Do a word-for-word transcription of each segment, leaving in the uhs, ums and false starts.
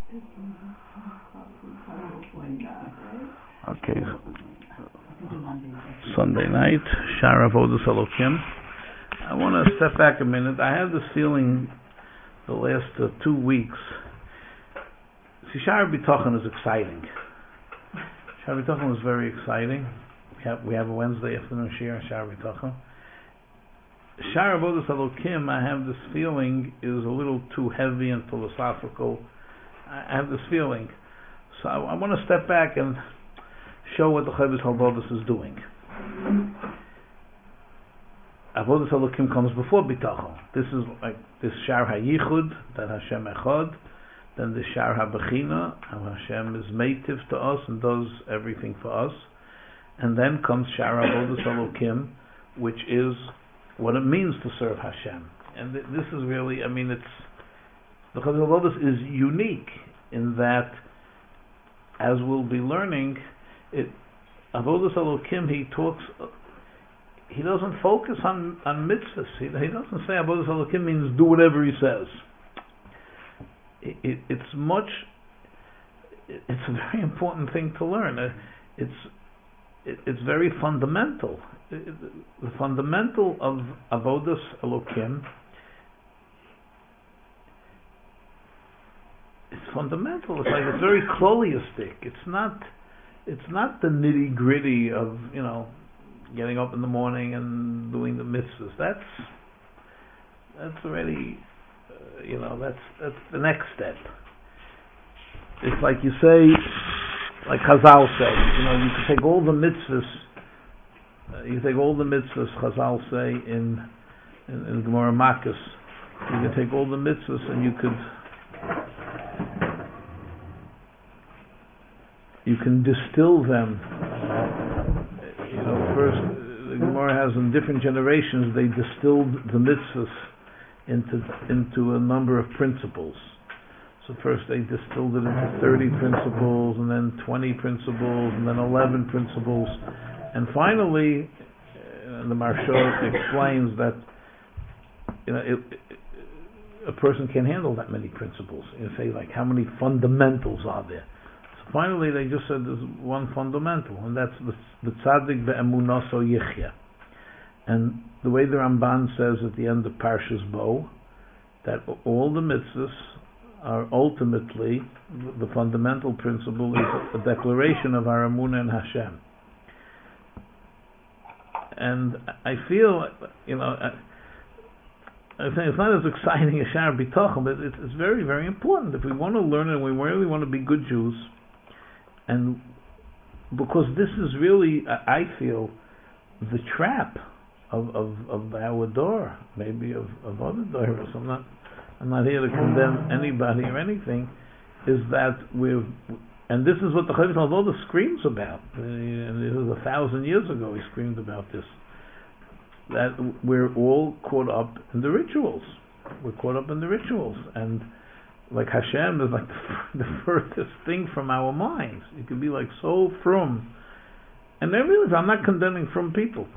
Okay. Sunday night, Shara Avodas Elokim. I want to step back a minute. I have this feeling the last uh, two weeks. See, Shara B'Tochen is exciting. Shara B'Tochen was very exciting. We have, we have a Wednesday afternoon shir on Shara B'Tochen. Shara Avodas Elokim, I have this feeling, is a little too heavy and philosophical. I have this feeling. So I, I want to step back and show what the Chovos Halevovos is doing. Avodas Elokim comes before B'Tochen. This is like this Shar HaYichud, that Hashem Echad, then the Shar HaBechina, how Hashem is native to us and does everything for us, and then comes Shar Avodas Elokim, which is what it means to serve Hashem. And th- this is really, I mean, it's the Chovos Halevovos is unique in that, as we'll be learning, it Avodas Elokim, he talks. He doesn't focus on, on mitzvahs. He, he doesn't say Avodas Elokim means do whatever he says. It, it, it's much. It, it's a very important thing to learn. Uh, it's it, it's very fundamental. It, it, the fundamental of Avodas Elokim. It's fundamental. It's like it's very klolistic. It's not. It's not the nitty gritty of, you know, getting up in the morning and doing the mitzvahs. That's that's already, uh, you know, that's that's the next step. It's like you say, like Chazal say, you know, you can take all the mitzvahs, uh, you take all the mitzvahs Chazal say in in, in Gemara Makos. You can take all the mitzvahs and you could. You can distill them. You know, first the Gemara has in different generations they distilled the mitzvahs into into a number of principles. So first they distilled it into thirty principles, and then twenty principles, and then eleven principles, and finally, uh, the Maharsha explains that you know it, it, a person can't handle that many principles. You say like how many fundamentals are there? Finally, they just said there's one fundamental, and that's the tzaddik be'emunaso yichya. And the way the Ramban says at the end of Parshas Bo, that all the mitzvahs are ultimately, the fundamental principle is a declaration of our emunah in Hashem. And I feel, you know, I, I think it's not as exciting as Shara B'Tochen, but it's, it's very, very important. If we want to learn it and we really want to be good Jews, and because this is really, I feel, the trap of of, of our door, maybe of, of other doors. I'm not, I'm not here to condemn anybody or anything. Is that we've, and this is what the Chovos Halevovos screams about. And this is a thousand years ago he screamed about this. That we're all caught up in the rituals. We're caught up in the rituals, and like Hashem is like the, the furthest thing from our minds. You can be like so frum, and then really, I'm not condemning frum people.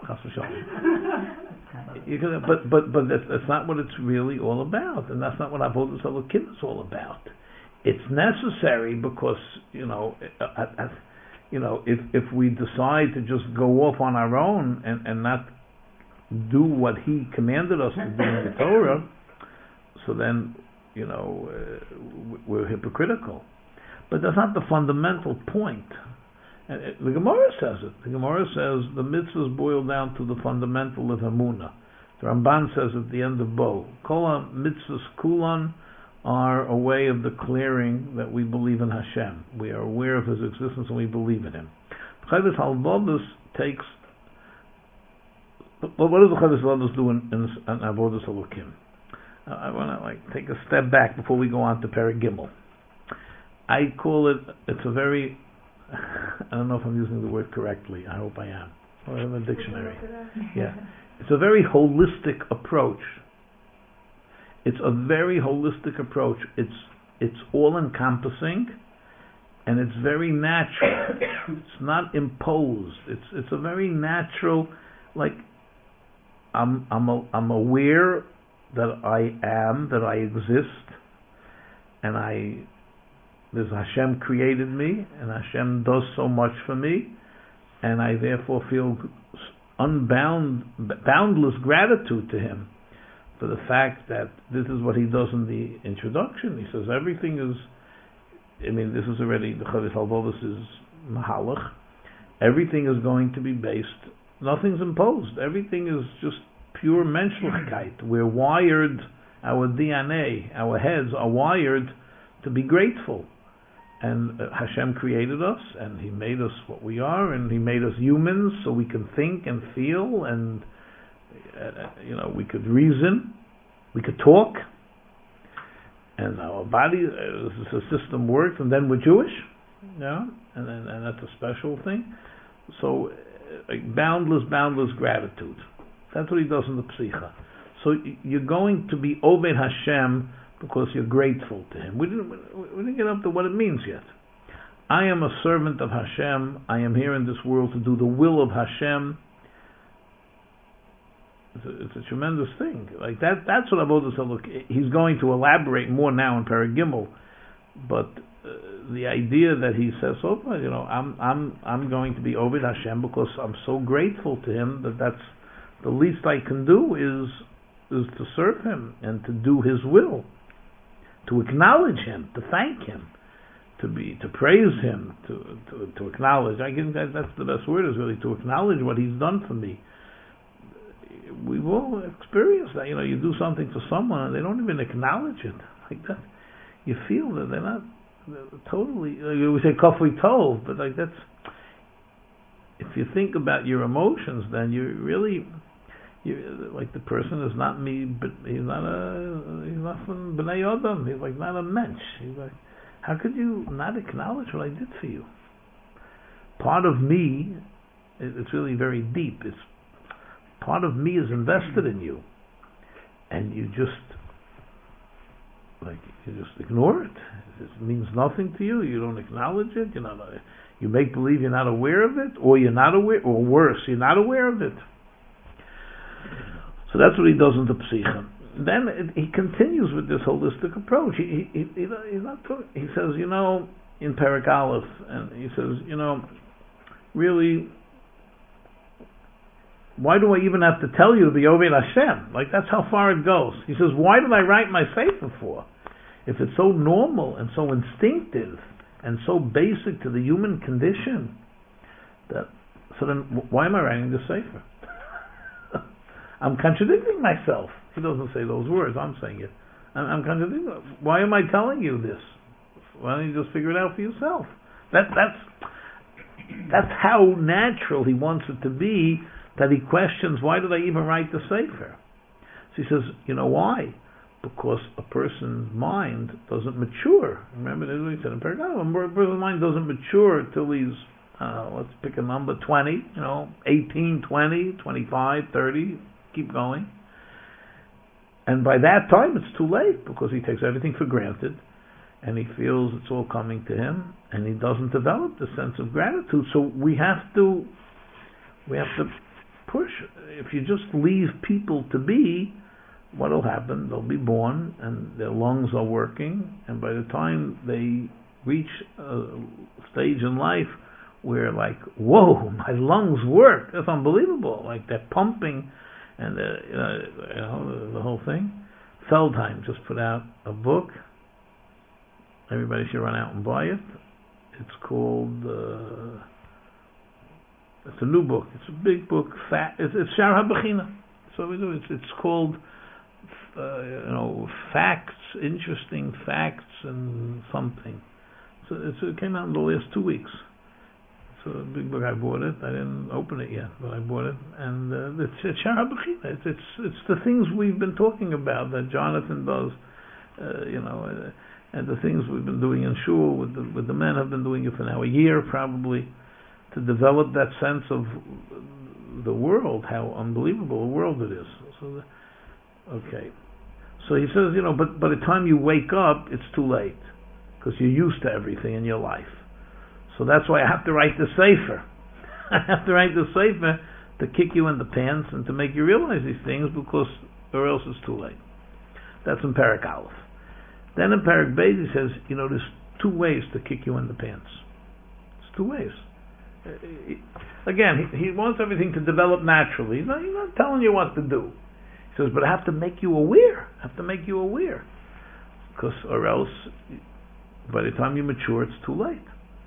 You can, but but but that's, that's not what it's really all about, and that's not what Avodas Elokim is all about. It's necessary because you know, I, I, you know, if if we decide to just go off on our own and, and not do what He commanded us to do in the Torah, so then, you know, uh, we're hypocritical. But that's not the fundamental point. And it, the Gemara says it. The Gemara says the mitzvahs boil down to the fundamental of Emunah. The Ramban says at the end of Bo, Kol mitzvahs kulan are a way of declaring that we believe in Hashem. We are aware of His existence and we believe in Him. Chovos Halevovos takes. What does the Chovos Halevovos do in, in, in Avodas Elokim? I want to like take a step back before we go on to Perek Gimel. I call it, it's a very, I don't know if I'm using the word correctly, I hope I am. Or in the dictionary. Yeah. It's a very holistic approach. It's a very holistic approach. It's it's all encompassing and it's very natural. It's not imposed. It's it's a very natural, like I'm I'm a, I'm aware that I am, that I exist, and I there's Hashem created me, and Hashem does so much for me, and I therefore feel unbound, boundless gratitude to Him for the fact that this is what He does in the introduction. He says everything is, I mean, this is already, the Chavis Halvovus is Mahalach. Everything is going to be based, nothing's imposed. Everything is just pure Menschlichkeit. We're wired, our D N A, our heads are wired to be grateful. And uh, Hashem created us, and He made us what we are, and He made us humans so we can think and feel, and uh, you know, we could reason, we could talk, and our body, uh, the system works, and then we're Jewish, you know, and, and, and that's a special thing. So, uh, boundless, boundless gratitude. That's what He does in the Psicha. So you're going to be Oved Hashem because you're grateful to Him. We didn't, we didn't get up to what it means yet. I am a servant of Hashem. I am here in this world to do the will of Hashem. It's a, it's a tremendous thing. Like that. That's what Avodas said. Look, he's going to elaborate more now in Perek Gimel, but uh, the idea that he says, "Oh, you know, I'm I'm I'm going to be Oved Hashem because I'm so grateful to Him that that's the least I can do is is to serve Him and to do His will." To acknowledge Him, to thank Him, to be, to praise Him, to to, to acknowledge. I guess that, that's the best word, is really to acknowledge what He's done for me. We've all experienced that. You know, you do something for someone and they don't even acknowledge it like that. You feel that they're not they're totally. We say kafui tov, but like that's. If you think about your emotions, then you really. You, like the person is not me, but he's not a, he's not from Bnei Adam. He's like not a mensch. He's like, how could you not acknowledge what I did for you? Part of me, it's really very deep. It's part of me is invested in you, and you just like you just ignore it. It means nothing to you. You don't acknowledge it. You're not. A, you make believe you're not aware of it, or you're not aware, or worse, you're not aware of it. So that's what he does in the Psicha. Then it, he continues with this holistic approach. He, he, he, he's not talking, he says, you know, in Perek Aleph, and he says, you know, really, why do I even have to tell you to be Oved Hashem? Like, that's how far it goes. He says, why did I write my Sefer for? If it's so normal and so instinctive and so basic to the human condition, that so then why am I writing the Sefer? I'm contradicting myself. He doesn't say those words, I'm saying it. I'm, I'm contradicting. Why am I telling you this? Why don't you just figure it out for yourself? That, that's, that's how natural he wants it to be, that he questions, why did I even write the Sefer? So he says, you know why? Because a person's mind doesn't mature. Remember, that's what he said in Perek Aleph, a person's mind doesn't mature until he's, uh, let's pick a number, twenty, you know, eighteen, twenty, twenty-five, thirty, keep going. And by that time it's too late, because he takes everything for granted and he feels it's all coming to him, and he doesn't develop the sense of gratitude. So we have to we have to push. If you just leave people to be, what will happen? They'll be born and their lungs are working, and by the time they reach a stage in life where like, whoa, my lungs work, that's unbelievable, like they're pumping. And uh, you know, you know, the whole thing. Feldheim just put out a book. Everybody should run out and buy it. It's called. Uh, it's a new book. It's a big book. Fat. It's, it's Shar HaBechina. So we do. It's it's called. Uh, you know, facts, interesting facts, and something. So it's, it came out in the last two weeks. It's a big book. I bought it. I didn't open it yet, but I bought it. And uh, it's it's Shar HaBechina. It's, it's it's the things we've been talking about that Jonathan does, uh, you know, uh, and the things we've been doing in shul with the with the men have been doing it for now a year probably, to develop that sense of the world, how unbelievable a world it is. So, the, okay, so he says, you know, but by the time you wake up, it's too late, because you're used to everything in your life. So that's why I have to write the Sefer. I have to write the Sefer to kick you in the pants and to make you realize these things, because or else it's too late. That's in Perek Aleph. Then in Perek Beis he says, you know, there's two ways to kick you in the pants. It's two ways. Again, he, he wants everything to develop naturally. He's not, he's not telling you what to do. He says, but I have to make you aware. I have to make you aware. Because, or else, by the time you mature, it's too late.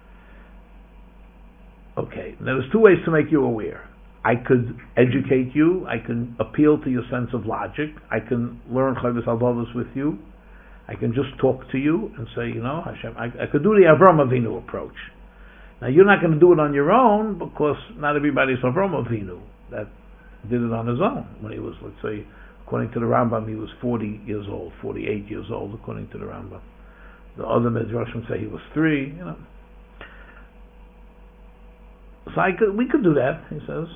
Okay, now there's two ways to make you aware. I could educate you. I can appeal to your sense of logic. I can learn Chovos Halevovos with you. I can just talk to you and say, you know, Hashem, I, I could do the Avram Avinu approach. Now, you're not going to do it on your own because not everybody's Avram Avinu that did it on his own. When he was, let's say, according to the Rambam, he was forty years old, forty-eight years old, according to the Rambam. The other Midrashim say he was three, you know. So I could, we could do that, he says.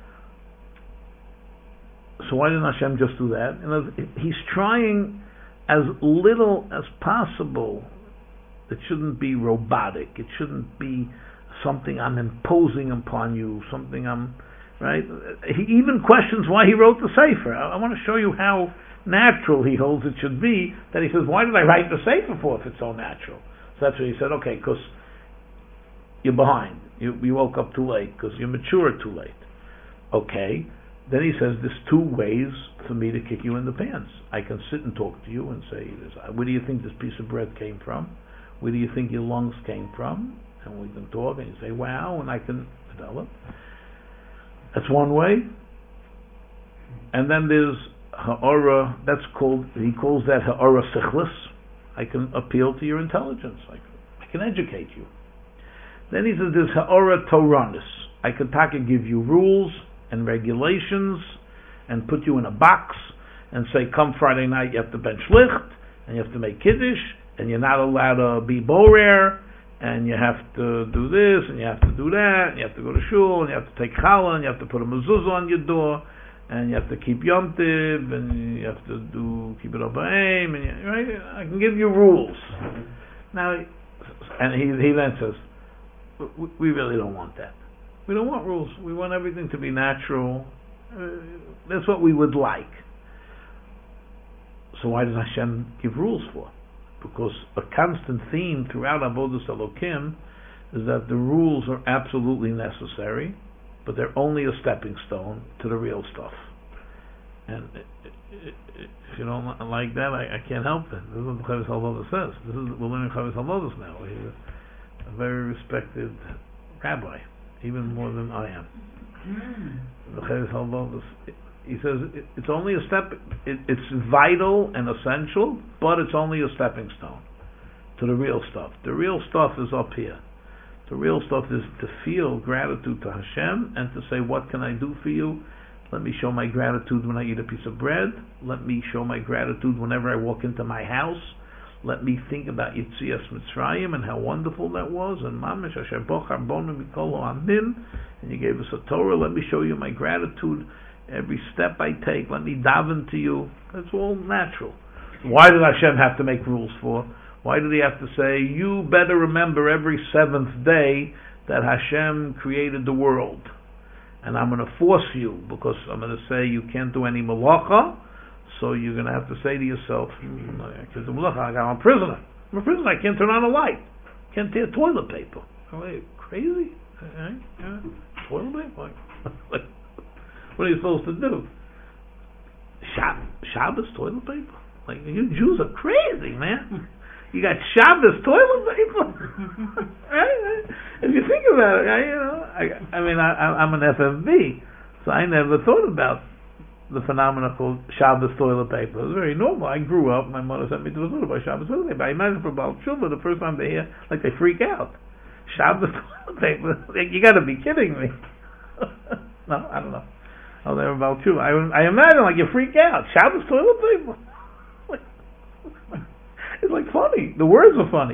So why didn't Hashem just do that? You know, he's trying as little as possible. It shouldn't be robotic. It shouldn't be something I'm imposing upon you, something I'm, right? He even questions why he wrote the Sefer. I, I want to show you how natural he holds it should be, that he says, why did I write the Sefer for if it's so natural? So that's what he said, okay, because you're behind. You, you woke up too late, because you matured too late. Okay. Then he says, there's two ways for me to kick you in the pants. I can sit and talk to you and say, where do you think this piece of bread came from? Where do you think your lungs came from? And we can talk, and you say, wow, and I can develop. That's one way. And then there's ha'ara, that's called, he calls that ha'ara sichlis. I can appeal to your intelligence. I can, I can educate you. Then he says, there's ha'ara toranis. I can taka give you rules and regulations and put you in a box and say, come Friday night, you have to bench licht, and you have to make kiddush, and you're not allowed to be borer, and you have to do this, and you have to do that, and you have to go to shul, and you have to take challah, and you have to put a mezuzah on your door, and you have to keep Yom Tiv, and you have to do keep it up aim, and you, right? I can give you rules. Now, and he he then says, we, we really don't want that. We don't want rules. We want everything to be natural. Uh, that's what we would like. So why does Hashem give rules for? Because a constant theme throughout Avodas Elokim is that the rules are absolutely necessary, but they're only a stepping stone to the real stuff. And if you don't like that, I, I can't help it. This is what Chovos Halevovos says. This is, we're learning Chovos Halevovos now. He's a, a very respected rabbi, even more than I am. The Chovos Halevovos, he says it, it's only a step. It, it's vital and essential, but it's only a stepping stone to the real stuff. The real stuff is up here. The real stuff is to feel gratitude to Hashem and to say, what can I do for you? Let me show my gratitude when I eat a piece of bread. Let me show my gratitude whenever I walk into my house. Let me think about Yetzias Mitzrayim and how wonderful that was. And Mamish Asher Boch Arbonu Mikol Ha'amim. And you gave us a Torah. Let me show you my gratitude every step I take. Let me daven to you. That's all natural. Why did Hashem have to make rules for? Why did he have to say, you better remember every seventh day that Hashem created the world? And I'm going to force you, because I'm going to say you can't do any malacha, so you're going to have to say to yourself, I can't do malacha, I'm a prisoner. I'm a prisoner, I can't turn on a light. Can't tear toilet paper. Are you crazy? Yeah. Toilet paper? Like, what are you supposed to do? Shab- Shabbos toilet paper? Like, you Jews are crazy, man. You got Shabbos toilet paper? Right? If you think about it, I, you know, I, I mean, I, I'm an F F B, so I never thought about the phenomenon called Shabbos toilet paper. It was very normal. I grew up, my mother sent me to a school about Shabbos toilet paper. I imagine for Baal Tshuva, the first time they hear, like they freak out. Shabbos toilet paper? Like, you got to be kidding me. No, I don't know. Oh, they're Baal Tshuva. I, I imagine, like, you freak out. Shabbos toilet paper? It's like funny. The words are funny.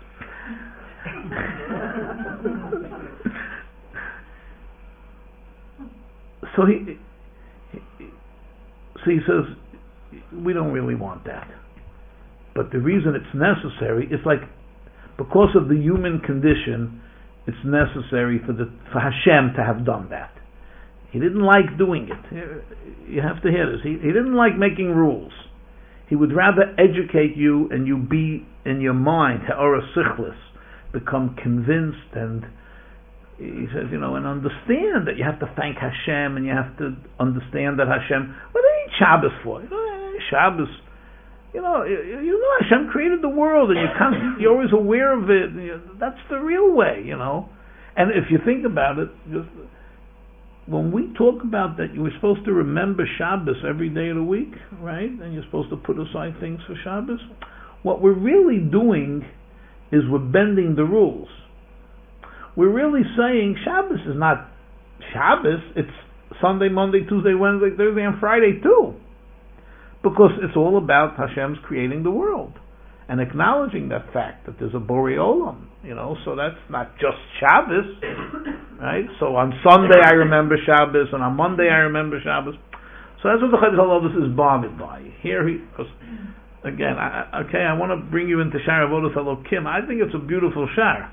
so he, he, so he says, we don't really want that. But the reason it's necessary, it's like, because of the human condition, it's necessary for the for Hashem to have done that. He didn't like doing it. You have to hear this. He, he didn't like making rules. He would rather educate you and you be in your mind, ha'ora sichlis, become convinced, and he says, you know, and understand that you have to thank Hashem and you have to understand that Hashem, what do you need Shabbos for? You know, Shabbos, you know, you, you know Hashem created the world and you're constantly, you're always aware of it. You, that's the real way, you know. And if you think about it, just, when we talk about that, you were supposed to remember Shabbos every day of the week, right? And you're supposed to put aside things for Shabbos. What we're really doing is we're bending the rules. We're really saying Shabbos is not Shabbos, it's Sunday, Monday, Tuesday, Wednesday, Thursday, and Friday too. Because it's all about Hashem's creating the world and acknowledging that fact that there's a Borei Olam, you know, so that's not just Shabbos, right? So on Sunday I remember Shabbos, and on Monday I remember Shabbos. So that's what the Chayil Halavis is bothered by. Here he, because again, I, okay, I want to bring you into Shar Avodas Elokim. I think it's a beautiful Shar.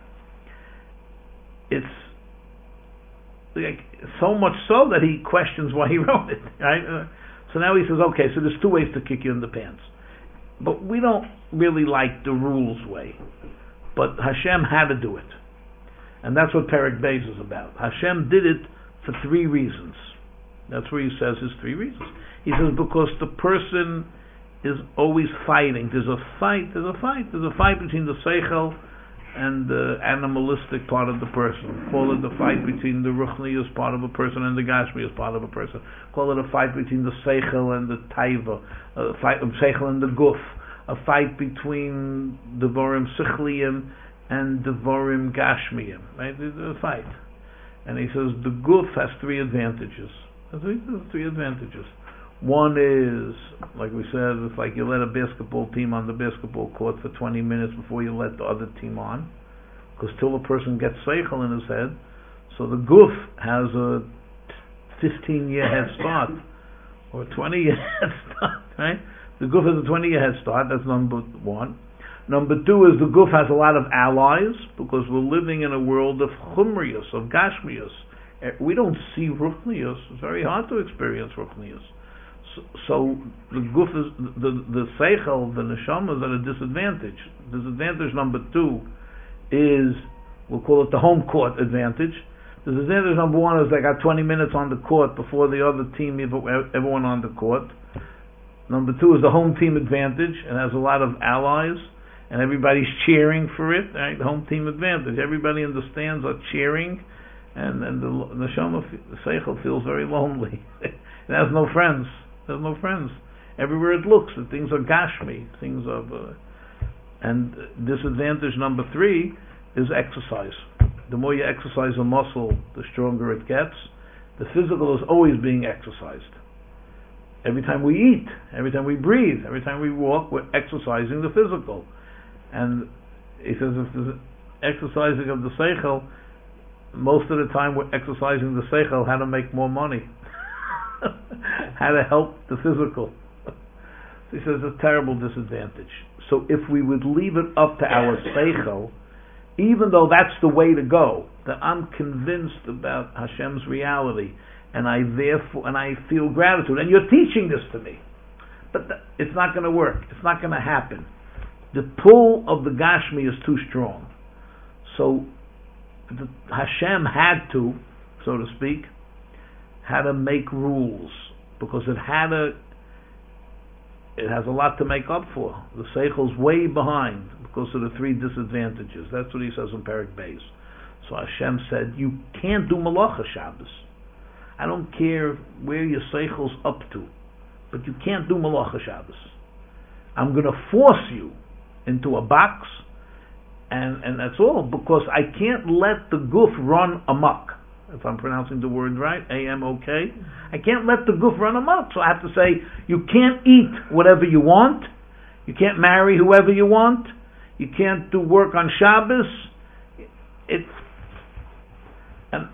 It's like so much so that he questions why he wrote it, right? Uh, so now he says, okay, so there's two ways to kick you in the pants. But we don't really like the rules way. But Hashem had to do it. And that's what Perek Beis is about. Hashem did it for three reasons. That's where he says his three reasons. He says because the person is always fighting. There's a fight, there's a fight. There's a fight between the Seichel and the animalistic part of the person. Call it the fight between the Ruchnius part of a person and the Gashmius part of a person. Call it a fight between the Seichel and the Taiva, a fight of Seichel and the Guf, a fight between the Devarim Sichliim and the Devarim Gashmiim. Right? There's a fight. And he says the Guf has three advantages. There's three advantages. One is, like we said, it's like you let a basketball team on the basketball court for twenty minutes before you let the other team on, because till a person gets seichel in his head, so the guf has a fifteen year head start, or twenty year head start, right? The guf has a twenty year head start, that's number one. Number two is the guf has a lot of allies, because we're living in a world of chumrius, of gashmius. We don't see ruchnius, it's very hard to experience ruchnius. So the guf is the the seichel, the neshama is at a disadvantage. Disadvantage number two is, we'll call it the home court advantage. Disadvantage number one is they got twenty minutes on the court before the other team, everyone on the court. Number two is the home team advantage. It has a lot of allies and everybody's cheering for it. Right, the home team advantage. Everybody in the stands are cheering, and and the neshama, the seichel feels very lonely. It has no friends. There's no friends. Everywhere it looks, the things are gashmi, things of, uh, and disadvantage number three is exercise. The more you exercise a muscle, the stronger it gets. The physical is always being exercised. Every time we eat, every time we breathe, every time we walk, we're exercising the physical. And he says if there's exercising of the seichel, most of the time we're exercising the seichel how to make more money. How to help the physical. So he says a terrible disadvantage. So if we would leave it up to our seichel, even though that's the way to go, that I'm convinced about Hashem's reality, and I therefore and I feel gratitude, and you're teaching this to me, but th- it's not going to work. It's not going to happen. The pull of the Gashmi is too strong. So the, Hashem had to, so to speak, how to make rules, because it had a, it has a lot to make up for. The seichel's way behind because of the three disadvantages. That's what he says in Perek Beis. So Hashem said, you can't do Malacha Shabbos. I don't care where your seichel's up to, but you can't do Malacha Shabbos. I'm going to force you into a box, and, and that's all, because I can't let the guf run amok. If I'm pronouncing the word right, A M O K. I can't let the guf run amok, so I have to say, you can't eat whatever you want, you can't marry whoever you want, you can't do work on Shabbos. It's, and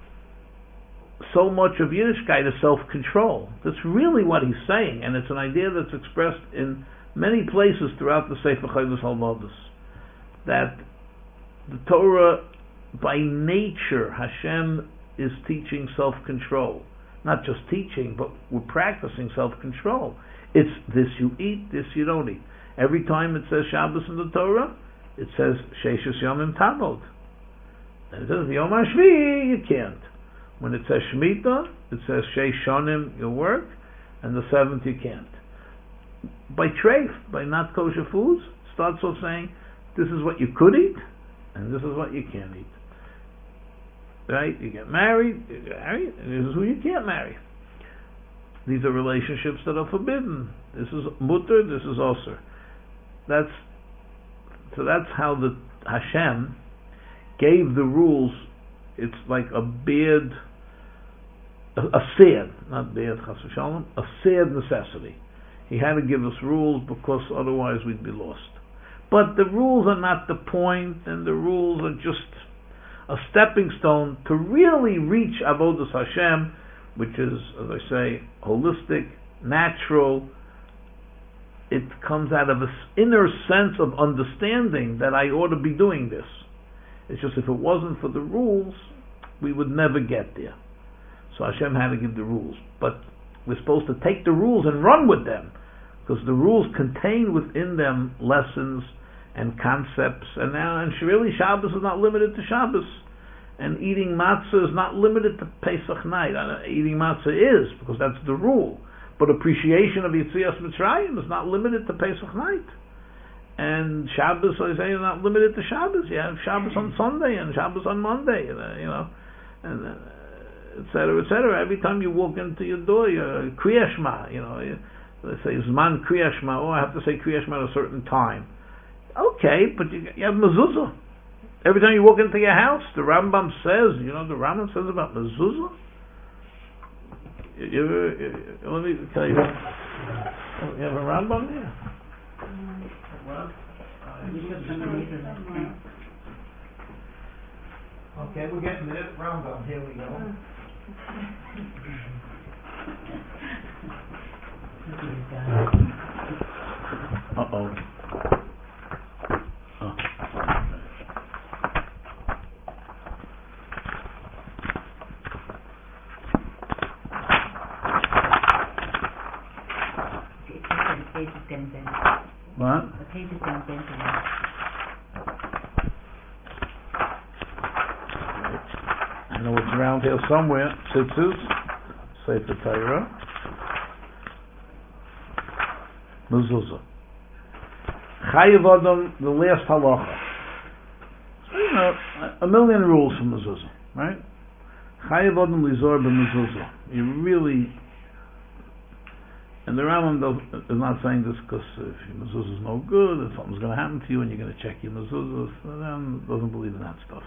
so much of Yiddishkeit is self-control. That's really what he's saying, and it's an idea that's expressed in many places throughout the Sefer Chayvus Halvados, that the Torah, by nature, Hashem is teaching self-control. Not just teaching, but we're practicing self-control. It's this you eat, this you don't eat. Every time it says Shabbos in the Torah, it says Sheishus Yomim Tavod. And it says Yom HaShvi, you can't. When it says Shemitah, it says Sheish Shonim, you work, and the seventh you can't. By treif, by not kosher foods, it starts off saying, this is what you could eat, and this is what you can't eat. Right? You get married, you get married, and this is who you can't marry. These are relationships that are forbidden. This is mutter, this is osir. That's so that's how the Hashem gave the rules. It's like a bad, a, a sad, not bad chas v'shalom, a sad necessity. He had to give us rules because otherwise we'd be lost. But the rules are not the point, and the rules are just a stepping stone to really reach Avodas Hashem, which is, as I say, holistic, natural. It comes out of an inner sense of understanding that I ought to be doing this. It's just if it wasn't for the rules, we would never get there. So Hashem had to give the rules. But we're supposed to take the rules and run with them, because the rules contain within them lessons and concepts. And now, and really, Shabbos is not limited to Shabbos. And eating matzah is not limited to Pesach night. Eating matzah is, because that's the rule. But appreciation of Yetzias Mitzrayim is not limited to Pesach night. And Shabbos, I say, is not limited to Shabbos. You have Shabbos on Sunday and Shabbos on Monday, you know, and uh, et cetera, et cetera. Every time you walk into your door, you're Kriya Shema, you know. You, they say Zman Kriya Shema. Oh, I have to say Kriya Shema at a certain time. Okay, but you, you have mezuzah. Every time you walk into your house, the Rambam says, you know, the Rambam says about mezuzah. You, you, you, let me tell you. You have a Rambam here? Well, okay, we're getting there. Rambam, here we go. Uh-oh. Oh. What? The page is getting bent in. I know it's around here somewhere. Tzitzis, Sefer Torah, Mezuzah. Chayiv Adam, the last halacha. So, you know, a million rules for Mezuzah, right? Chayiv Adam Lizor b'Mezuzah. You really. And the Rambam is not saying this because if your mezuzah is no good, if something's going to happen to you and you're going to check your mezuzah, the Rambam doesn't believe in that stuff.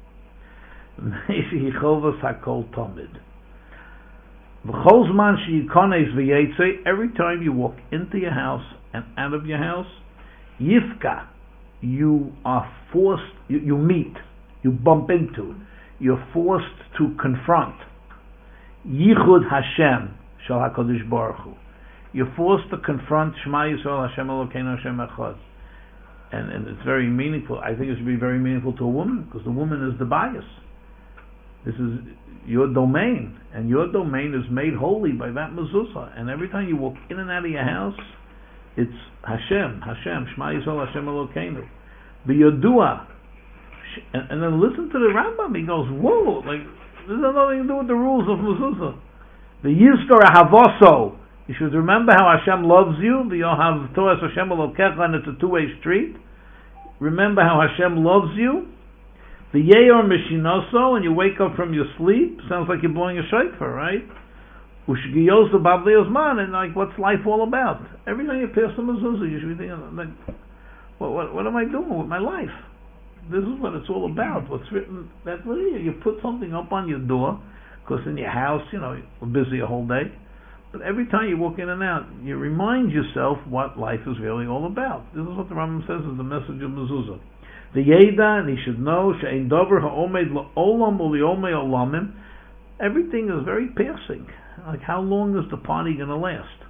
Every time you walk into your house and out of your house, yifka, you are forced, you, you meet, you bump into, you're forced to confront. Yichud Hashem Shal HaKadosh Baruch Hu. You're forced to confront Shema Yisrael Hashem Elokeinu Hashem Echad, and and it's very meaningful. I think it should be very meaningful to a woman, because the woman is the bias. This is your domain, and your domain is made holy by that mezuzah. And every time you walk in and out of your house, it's Hashem, Hashem, Shema Yisrael Hashem Elokeinu, B'Yodua, and, and then listen to the Rambam. He goes, whoa, like this has nothing to do with the rules of mezuzah. The Yizkor Havoso. You should remember how Hashem loves you. You'll have Torah Hashem Elokecha, and it's a two-way street. Remember how Hashem loves you. The Yeyor Mishinoso, and you wake up from your sleep. Sounds like you're blowing a shofar, right? Ushgiyosu Bavliosman, and like, what's life all about? Every time you pass the mezuzah, you should be thinking, like, what, what, what am I doing with my life? This is what it's all about. What's written, that you put something up on your door, because in your house, you know, you're busy a whole day. But every time you walk in and out, you remind yourself what life is really all about. This is what the Rambam says is the message of mezuzah. The Yeda, and he should know, she'ein davar ha'omed la'olam u'li'omei olamim. Everything is very passing. Like, how long is the party going to last?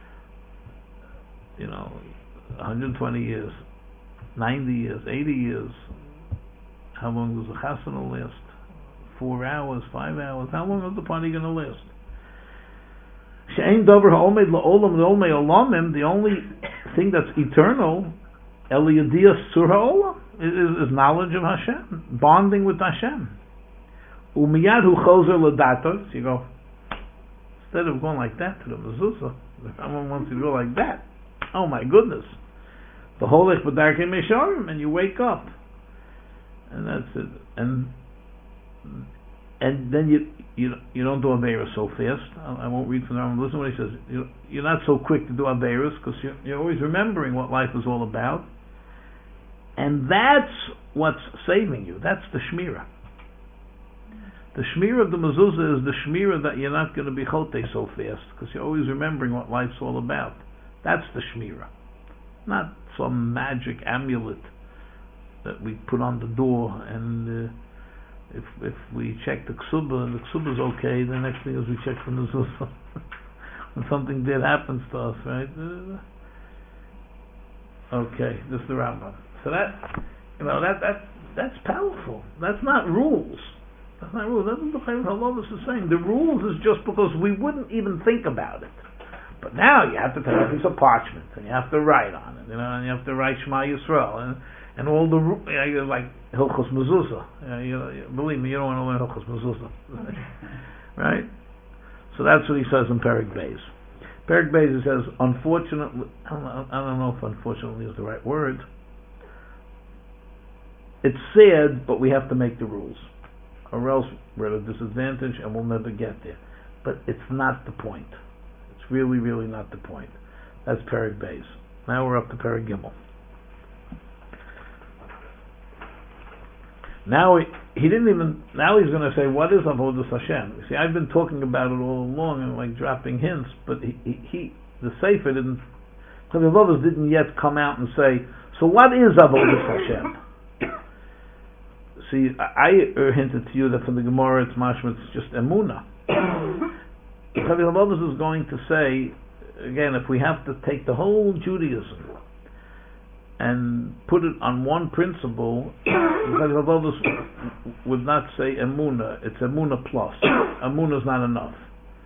You know, one hundred twenty years, ninety years, eighty years. How long does the chasana last? Four hours, five hours. How long is the party going to last? She'ein davar ha'omed la'olam la'olmei olamim, the only thing that's eternal, eliyadiyas sur ha'olam, is, is knowledge of Hashem, bonding with Hashem. Umiyad hu chozer l'datos, you go, instead of going like that to the mezuzah, someone wants you to go like that. Oh my goodness. The holech b'darkei mesharim, and you wake up. And that's it. And and then you you you don't do Aveirus so fast. I, I won't read from the Rambam. Listen to what he says. You, you're not so quick to do Aveirus because you're, you're always remembering what life is all about. And that's what's saving you. That's the Shmirah. The Shmirah of the mezuzah is the Shmirah that you're not going to be chote so fast because you're always remembering what life's all about. That's the Shmirah. Not some magic amulet that we put on the door, and uh, if if we check the ksuba and the ksuba's okay, the next thing is we check the mezuzah. When something dead happens to us, right? Uh, okay, this is the Rambam. So that, you know, that that that's powerful. That's not rules. That's not rules. That's what the Chaim Halovus is saying. The rules is just because we wouldn't even think about it. But now you have to take a piece of parchment and you have to write on it, you know, and you have to write Shema Yisrael and and all the you know, like Hilchos Mezuzah. You know, you, believe me, you don't want to learn Hilchos Mezuzah, right? So that's what he says in Perek Beis. Perek Beis he says, unfortunately, I don't, know, I don't know if unfortunately is the right word. It's sad, but we have to make the rules, or else we're at a disadvantage and we'll never get there. But it's not the point. It's really, really not the point. That's Perek Beis. Now we're up to Perek Gimel. Now he, he didn't even. Now he's going to say, "What is Avodas Hashem?" You see, I've been talking about it all along and like dropping hints, but he, he, he the Sefer didn't. The Avodas didn't yet come out and say, "So what is Avodas Hashem?" See, I, I hinted to you that from the Gemara it's mashma, it's just emunah. Rabbi Avodas is going to say again, if we have to take the whole Judaism and put it on one principle, Rabbi Avodas would not say emunah. It's emunah plus. Emunah is not enough.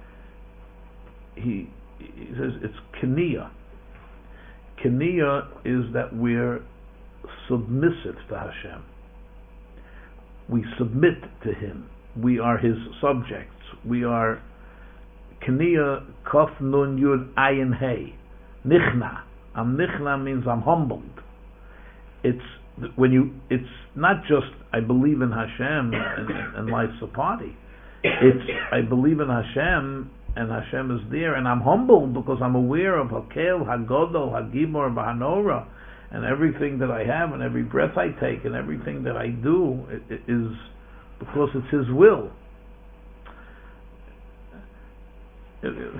He, he says it's keniya. Keniya is that we're submissive to Hashem. We submit to Him. We are His subjects. We are Keniya Kof Nun Yud Ayin Hey Nichna. I'm nichna means I'm humbled. It's when you. It's not just I believe in Hashem and, and life's a party. It's I believe in Hashem and Hashem is there, and I'm humbled because I'm aware of Hakel, Hagodol, Hagibor, Bahanora, and everything that I have, and every breath I take, and everything that I do it, it is because it's His will. It, it,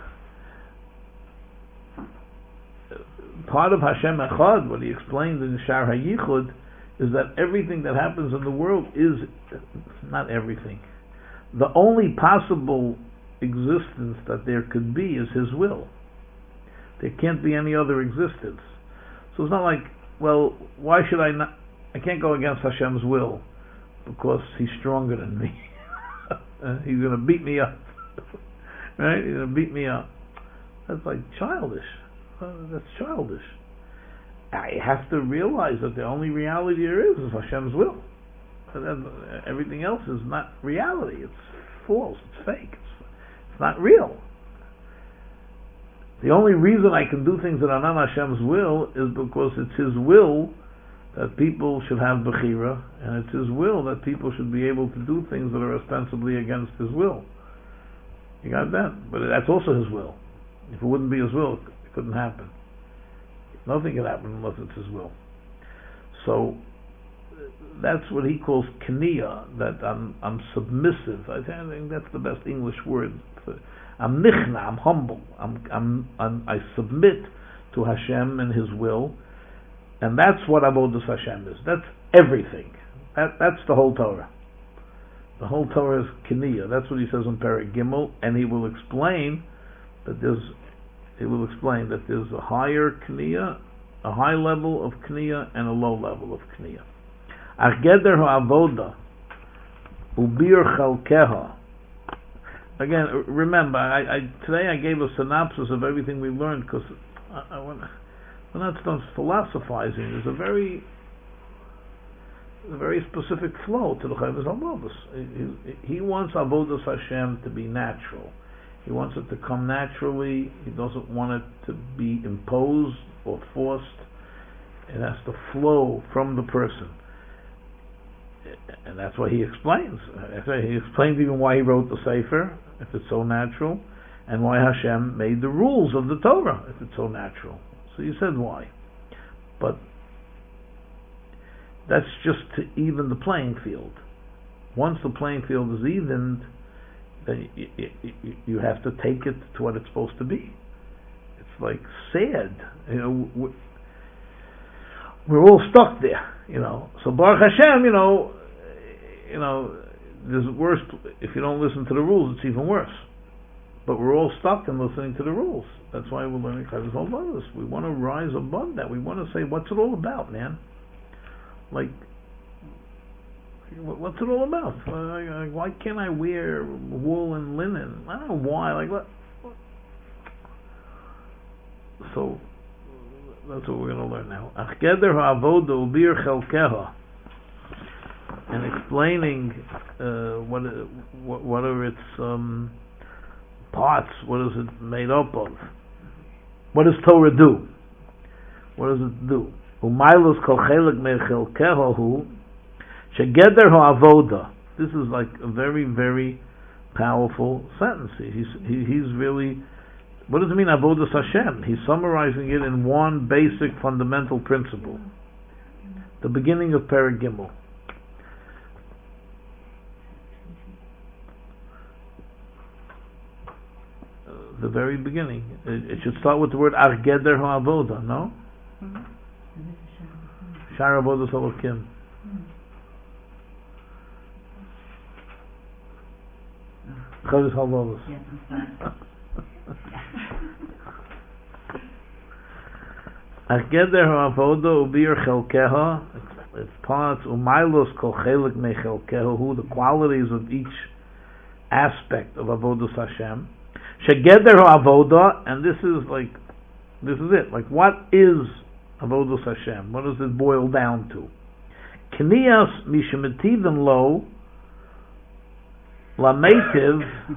part of Hashem Echad, what he explained in Shar HaYichud, is that everything that happens in the world is not everything. The only possible existence that there could be is His will. There can't be any other existence. So it's not like, well, why should I not? I can't go against Hashem's will because He's stronger than me. He's going to beat me up, right? He's going to beat me up. That's like childish. Uh, that's childish. I have to realize that the only reality there is is Hashem's will. And then everything else is not reality. It's false. It's fake. It's, it's not real. The only reason I can do things that are not Hashem's will is because it's His will that people should have Bechira, and it's His will that people should be able to do things that are ostensibly against His will. You got that? But that's also His will. If it wouldn't be His will, it couldn't happen. Nothing can happen unless it's His will. So that's what he calls keniya, that I'm I'm submissive. I think that's the best English word. I'm nichna, I'm humble. I'm, I'm, I'm I submit to Hashem and His will, and that's what avodas Hashem is. That's everything. That that's the whole Torah. The whole Torah is keniya. That's what he says in Perek Gimel, and he will explain that there's. He will explain that there's a higher keniya, a high level of keniya, and a low level of keniya. Ach geder ha'avoda ubir chalkeha. again, remember, I, I today I gave a synopsis of everything we learned because I, I want, we're not done philosophizing. There's a very a very specific flow to the Chovos HaLevavos. He, he wants Avodas Hashem to be natural. He wants it to come naturally. He doesn't want it to be imposed or forced. It has to flow from the person. And that's what he explains. He explains even why he wrote the Sefer, if it's so natural, and why Hashem made the rules of the Torah, if it's so natural. So he said why. But that's just to even the playing field. Once the playing field is evened, then you, you, you have to take it to what it's supposed to be. It's like sad. You know, we're all stuck there. You know, so Baruch Hashem, you know, you know, there's worse. If you don't listen to the rules, it's even worse. But we're all stuck in listening to the rules. That's why we're learning Chovos HaLevavos. We want to rise above that. We want to say, what's it all about, man? Like, what's it all about? Uh, why can't I wear wool and linen? I don't know why. Like, what? So that's what we're going to learn now. Achgeder ha'avoda ubir chelkeha, and explaining uh, what what what are its um, parts. What is it made up of? What does Torah do? What does it do? Umailus kol chelik mechelkeha hu shegeder ha'avoda. This is like a very very powerful sentence. He's he, he's really. What does it mean, Avodas Hashem? He's summarizing it in one basic fundamental principle. The beginning of Perek Gimel. Uh, the very beginning. It, it should start with the word Achgeder HaAvoda, no? Shar Avodas Elokim. Chovos HaLevavos. Achgeder ha'avoda ubir chelkeha, its parts, umailos kol chelik me chelkeha, who the qualities of each aspect of avodas Hashem. Shegeder ha'avoda, and this is like, this is it. Like, what is avodas Hashem? What does it boil down to? Knias mishemetiven lo lametiv,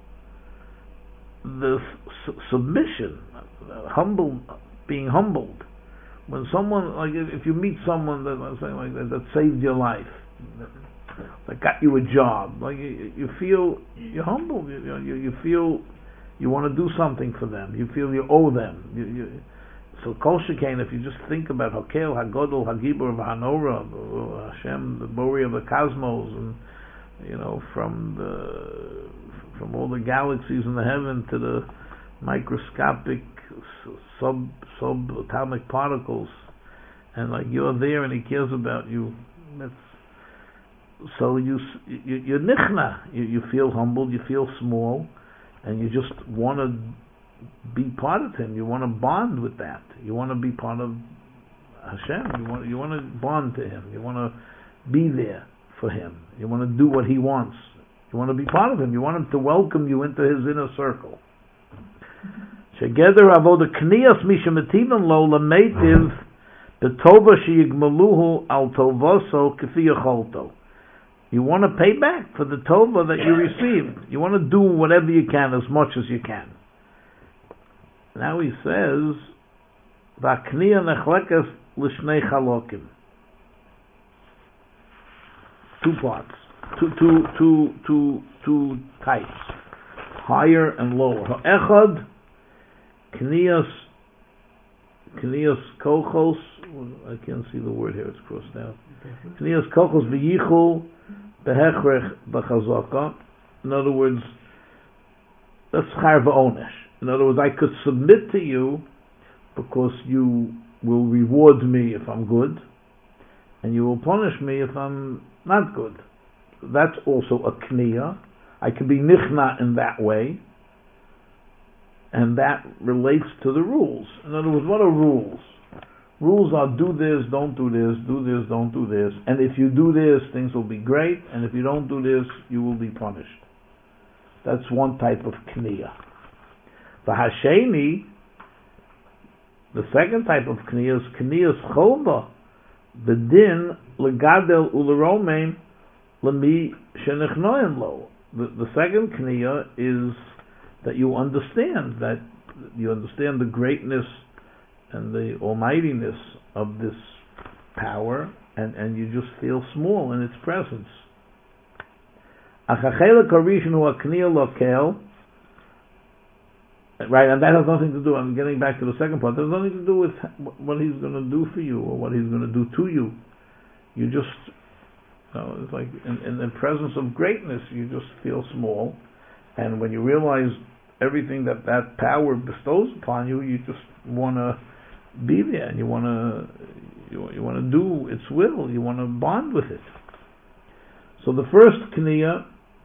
the s- submission, uh, humble, being humbled. When someone, like if, if you meet someone that I'm saying like that, that saved your life, that, that got you a job, like you, you feel you're humble. You, you you feel you want to do something for them. You feel you owe them. You, you, so kol shekain, if you just think about Hakel, Hagodol, Hagibur, Hanora, Hashem, the Bori of the cosmos, and you know from the from all the galaxies in the heaven to the microscopic sub subatomic particles, and like you're there and he cares about you. That's, so you, you you're nichna. You, you feel humbled. You feel small, and you just want to be part of him. You want to bond with that. You want to be part of Hashem. You want you want to bond to him. You want to be there for him. You want to do what he wants. You want to be part of him. You want him to welcome you into his inner circle. Shegeder avoda knias mishemetiven lo lameitiv betova sheyigmaluhu al tovaso k'fi yacholto. You want to pay back for the tova that you received. You want to do whatever you can, as much as you can. Now he says, v'akniya nechlekes l'shnei chalokim. Two parts. Two, two, two, two, two types, higher and lower. Echad, knias, knias kochos. I can't see the word here; it's crossed out. Knias kochos v'yichul behechrech b'chazaka. In other words, that's char v'onesh. In other words, I could submit to you because you will reward me if I'm good, and you will punish me if I'm not good. That's also a kniya. I can be nichna in that way, and that relates to the rules. In other words, what are rules? Rules are do this, don't do this, do this, don't do this, and if you do this, things will be great, and if you don't do this, you will be punished. That's one type of kniya. The hasheni, the second type of kniya is kniyas cholba, bedin legadel uleromein lemi shenichnoim lo. The the second kniya is that you understand that you understand the greatness and the almightiness of this power, and, and you just feel small in its presence. Right, and that has nothing to do, I'm getting back to the second part, that has nothing to do with what he's going to do for you or what he's going to do to you. You just, you know, it's like in, in the presence of greatness, you just feel small, and when you realize everything that that power bestows upon you, you just want to be there, and you want to you, you want to do its will, you want to bond with it. So the first kniya,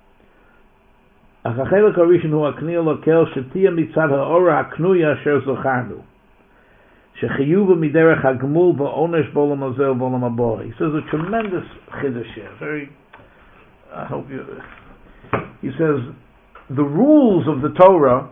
החלק הראשון הוא הקנייה לקהל שתהיה מצד האור הקנויה אשר זכרנו שחיובה מדרך הגמול והעונש בעולם הזה ובעולם הבא. He says a tremendous chiddush here. Very, I hope you. He says the rules of the Torah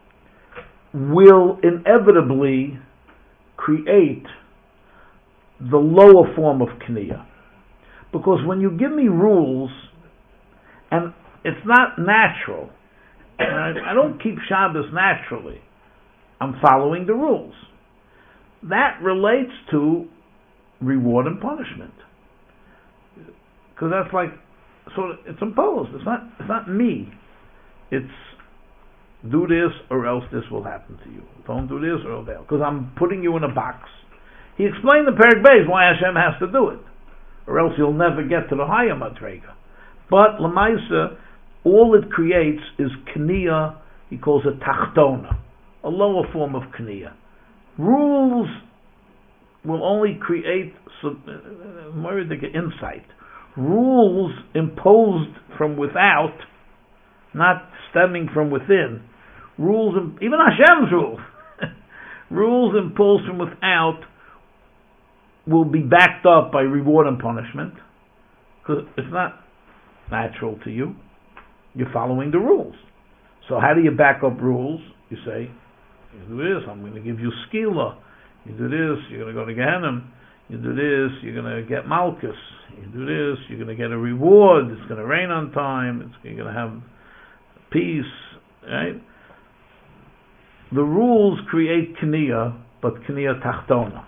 will inevitably create the lower form of kniya, because when you give me rules and it's not natural. I, I don't keep Shabbos naturally. I'm following the rules. That relates to reward and punishment. Because that's like, so it's imposed. It's not, it's not me. It's do this or else this will happen to you. Don't do this or else. Because I'm putting you in a box. He explained in Perek Beis why Hashem has to do it. Or else you'll never get to the higher Madrega. But Lamaisa, all it creates is kniya. He calls it tachtona, a lower form of kniya. Rules will only create more insight. Rules imposed from without, not stemming from within. Rules, even Hashem's rules, rules imposed from without will be backed up by reward and punishment, because it's not natural to you. You're following the rules. So how do you back up rules? You say, you do this, I'm going to give you skila. You do this, you're going to go to Gehenna. You do this, you're going to get malchus. You do this, you're going to get a reward. It's going to rain on time. It's, you're going to have peace. Right? The rules create kniya, but kniya tachtona.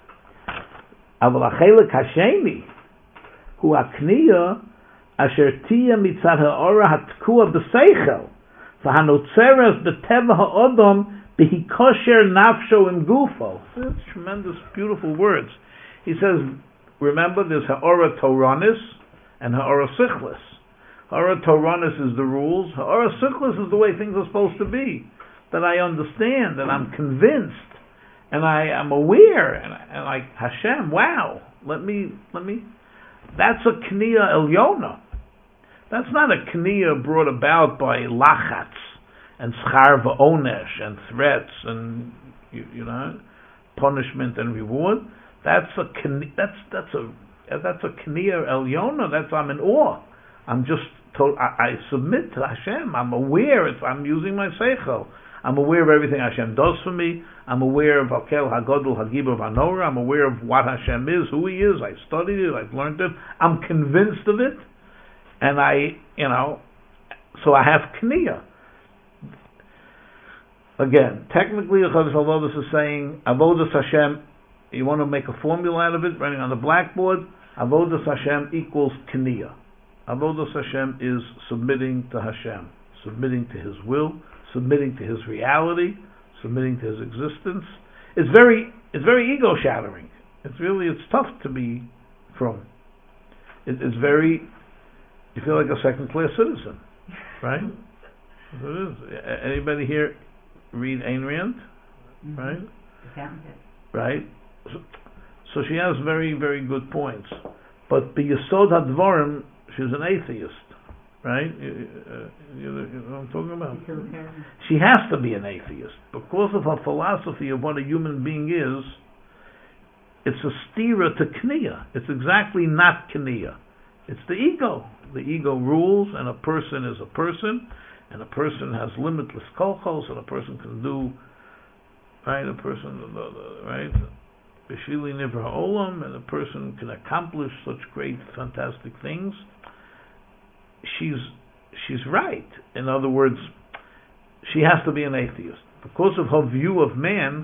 Aval hachelek hasheni hu hakniya asher tiya mitzad ha'ora hatkua b'seichel v'hanotzeres b'teva ha'odom b'hikosher nafsho im gufo. That's tremendous, beautiful words. He says, remember, there's ha'ora toranis and ha'ora sichlis. Ha'ora toranis is the rules. Ha'ora sichlis is the way things are supposed to be. That I understand, that I'm convinced, and I am aware, and, and like Hashem, wow, let me, let me. That's a kniya elyona. That's not a kniya brought about by lachatz and schar v'onesh and threats and you, you know punishment and reward. That's a that's that's a that's a kniya elyona. That's I'm in awe. I'm just told, I, I submit to Hashem. I'm aware. It's, I'm using my seichel. I'm aware of everything Hashem does for me. I'm aware of Hakel, Hagodol, Hagibur, Hanora. I'm aware of what Hashem is, who He is. I've studied it. I've learned it. I'm convinced of it. And I, you know, so I have kniya. Again, technically, although this is saying, Avodas Hashem, you want to make a formula out of it, writing on the blackboard, Avodas Hashem equals kniya. Avodas Hashem is submitting to Hashem, submitting to His will, submitting to His reality, submitting to His existence. It's very, it's very ego shattering. It's really, it's tough to be from. It, it's very, you feel like a second class citizen, right? It is. Anybody here read Ayn Rand? Mm-hmm. Right? Right? So, so she has very, very good points. But b'yesod hadvarim, she's an atheist. Right? You, uh, you, you know what I'm talking about? She has to be an atheist. Because of her philosophy of what a human being is, it's a stira to kniya. It's exactly not kniya. It's the ego. The ego rules, and a person is a person, and a person has limitless kolchos, and a person can do, right, a person, right, B'shili Nivra Olam, and a person can accomplish such great, fantastic things. She's, she's right. In other words, she has to be an atheist. Because of her view of man,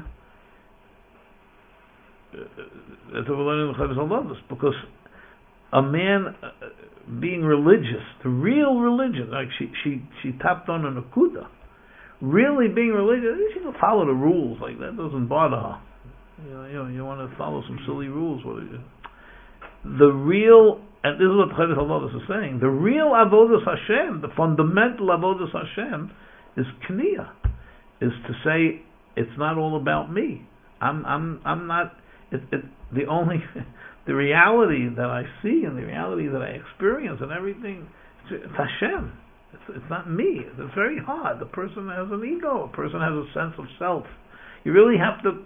that's what we're learning in the Chovos HaLevavos, because a man uh, being religious, the real religion, like she she she tapped on an akuda, really being religious, she can follow the rules, like that doesn't bother her. You know, you know, you want to follow some silly rules. What you, the real, and this is what Chovos HaLevavos is saying, the real avodas Hashem, the fundamental avodas Hashem, is kniya, is to say it's not all about me. I'm I'm I'm not. It, it, the only the reality that I see and the reality that I experience and everything, it's, it's Hashem. It's, it's not me. It's very hard. The person has an ego. A person has a sense of self. You really have to.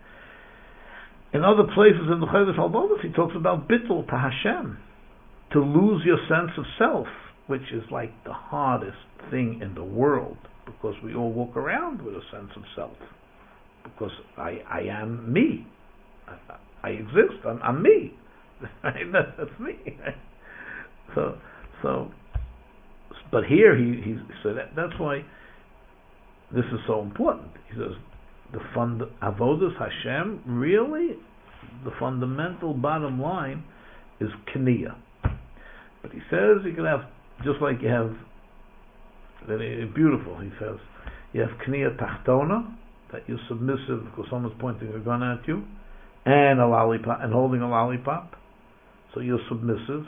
In other places in the Chovos HaLevavos, he talks about bittul to Hashem, to lose your sense of self, which is like the hardest thing in the world, because we all walk around with a sense of self, because I I am me. I, I exist. I'm, I'm me. that, that's me. so, so, but here he he said that, that's why this is so important. He says the fund avodas Hashem, really, the fundamental bottom line is kniya. But he says you can have, just like you have, beautiful. He says you have kniya tachtona, that you're submissive because someone's pointing a gun at you, and a lollipop, and holding a lollipop, so you're submissive.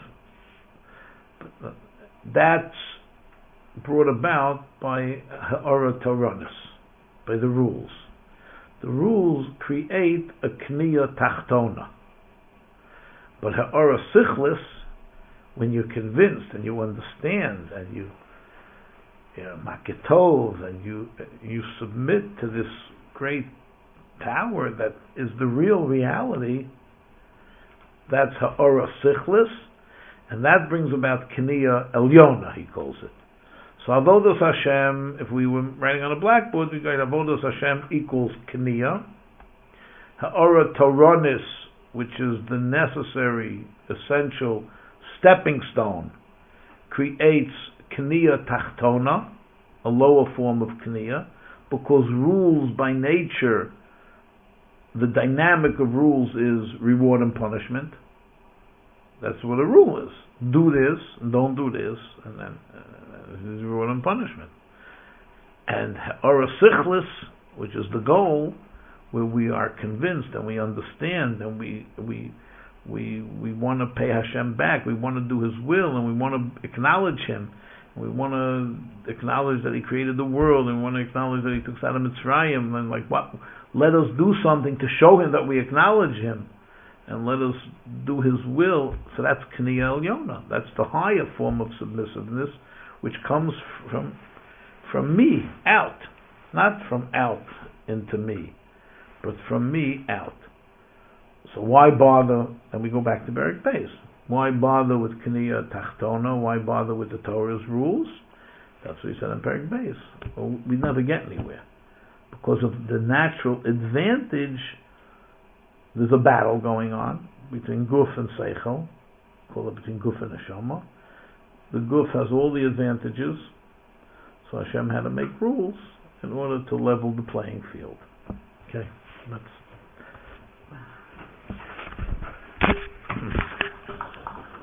But that's brought about by ha'ara toronis, by the rules. The rules create a kniya tachtona. But ha'ara sichlis, when you're convinced and you understand and you, you know, maketov, and you you submit to this great tower that is the real reality, that's ha'ara sichlis, and that brings about kniya elyona, he calls it. So avodas Hashem, if we were writing on a blackboard, we go avodas Hashem equals kniya. Ha'ara toronis, which is the necessary, essential stepping stone, creates kniya tachtona, a lower form of kniya, because rules by nature, the dynamic of rules is reward and punishment. That's what a rule is. Do this, and don't do this, and then uh, this is reward and punishment. And ha'ara sichlis, which is the goal, where we are convinced and we understand and we we we we want to pay Hashem back, we want to do His will, and we want to acknowledge Him. We want to acknowledge that He created the world, and we want to acknowledge that He took us out of Mitzrayim, and like what? Let us do something to show Him that we acknowledge Him, and let us do His will. So that's kniya elyona. That's the higher form of submissiveness, which comes from from me out, not from out into me, but from me out. So why bother? And we go back to Perek Beis. Why bother with kniya tachtona? Why bother with the Torah's rules? That's what he said in Perek Beis. Well, we never get anywhere because of the natural advantage. There's a battle going on between guf and seichel, call it between guf and neshama. The guf has all the advantages, so Hashem had to make rules in order to level the playing field. Okay, that's.